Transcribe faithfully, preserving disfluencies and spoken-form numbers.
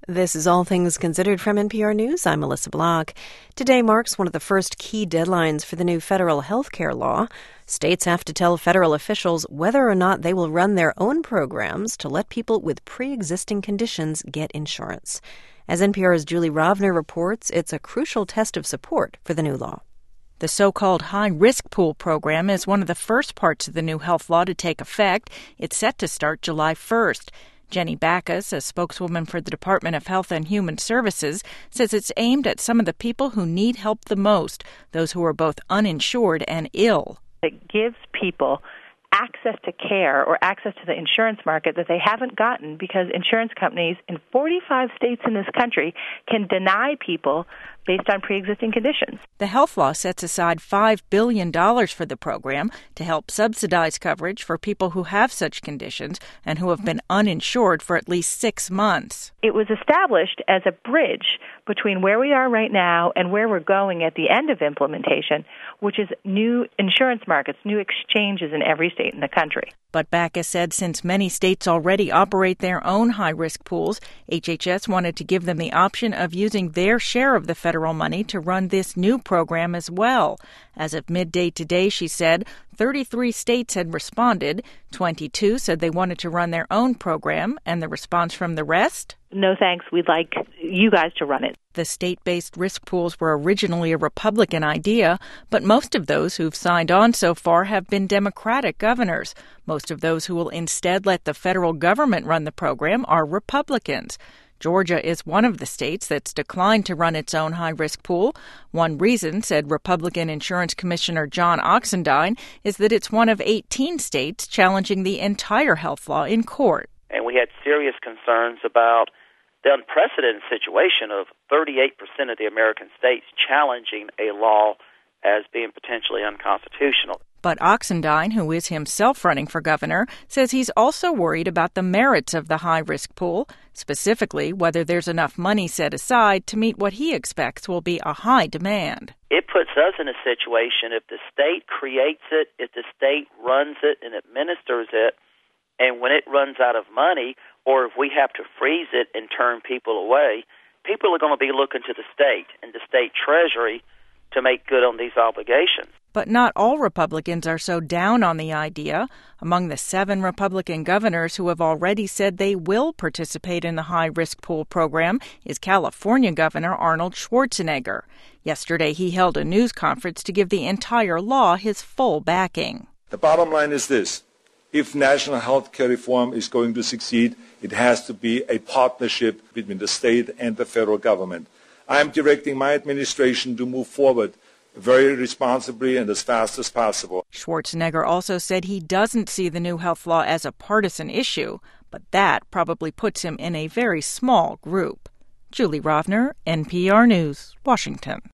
This is All Things Considered from N P R News. I'm Melissa Block. Today marks one of the first key deadlines for the new federal health care law. States have to tell federal officials whether or not they will run their own programs to let people with pre-existing conditions get insurance. As N P R's Julie Rovner reports, it's a crucial test of support for the new law. The so-called high-risk pool program is one of the first parts of the new health law to take effect. It's set to start July first. Jenny Backus, a spokeswoman for the Department of Health and Human Services, says it's aimed at some of the people who need help the most, those who are both uninsured and ill. It gives people access to care or access to the insurance market that they haven't gotten because insurance companies in forty-five states in this country can deny people based on pre-existing conditions. The health law sets aside five billion dollars for the program to help subsidize coverage for people who have such conditions and who have been uninsured for at least six months. It was established as a bridge between where we are right now and where we're going at the end of implementation, which is new insurance markets, new exchanges in every state in the country. But Backus said since many states already operate their own high-risk pools, H H S wanted to give them the option of using their share of the federal money to run this new program as well. As of midday today, she said, thirty-three states had responded. twenty-two said they wanted to run their own program, and the response from the rest? No thanks, we'd like you guys to run it. The state-based risk pools were originally a Republican idea, but most of those who've signed on so far have been Democratic governors. Most of those who will instead let the federal government run the program are Republicans. Georgia is one of the states that's declined to run its own high-risk pool. One reason, said Republican Insurance Commissioner John Oxendine, is that it's one of eighteen states challenging the entire health law in court. And we had serious concerns about the unprecedented situation of thirty-eight percent of the American states challenging a law as being potentially unconstitutional. But Oxendine, who is himself running for governor, says he's also worried about the merits of the high-risk pool, specifically whether there's enough money set aside to meet what he expects will be a high demand. It puts us in a situation if the state creates it, if the state runs it and administers it, and when it runs out of money, or if we have to freeze it and turn people away, people are going to be looking to the state and the state treasury to make good on these obligations. But not all Republicans are so down on the idea. Among the seven Republican governors who have already said they will participate in the high-risk pool program is California Governor Arnold Schwarzenegger. Yesterday, he held a news conference to give the entire law his full backing. The bottom line is this. If national health care reform is going to succeed, it has to be a partnership between the state and the federal government. I am directing my administration to move forward very responsibly and as fast as possible. Schwarzenegger also said he doesn't see the new health law as a partisan issue, but that probably puts him in a very small group. Julie Rovner, N P R News, Washington.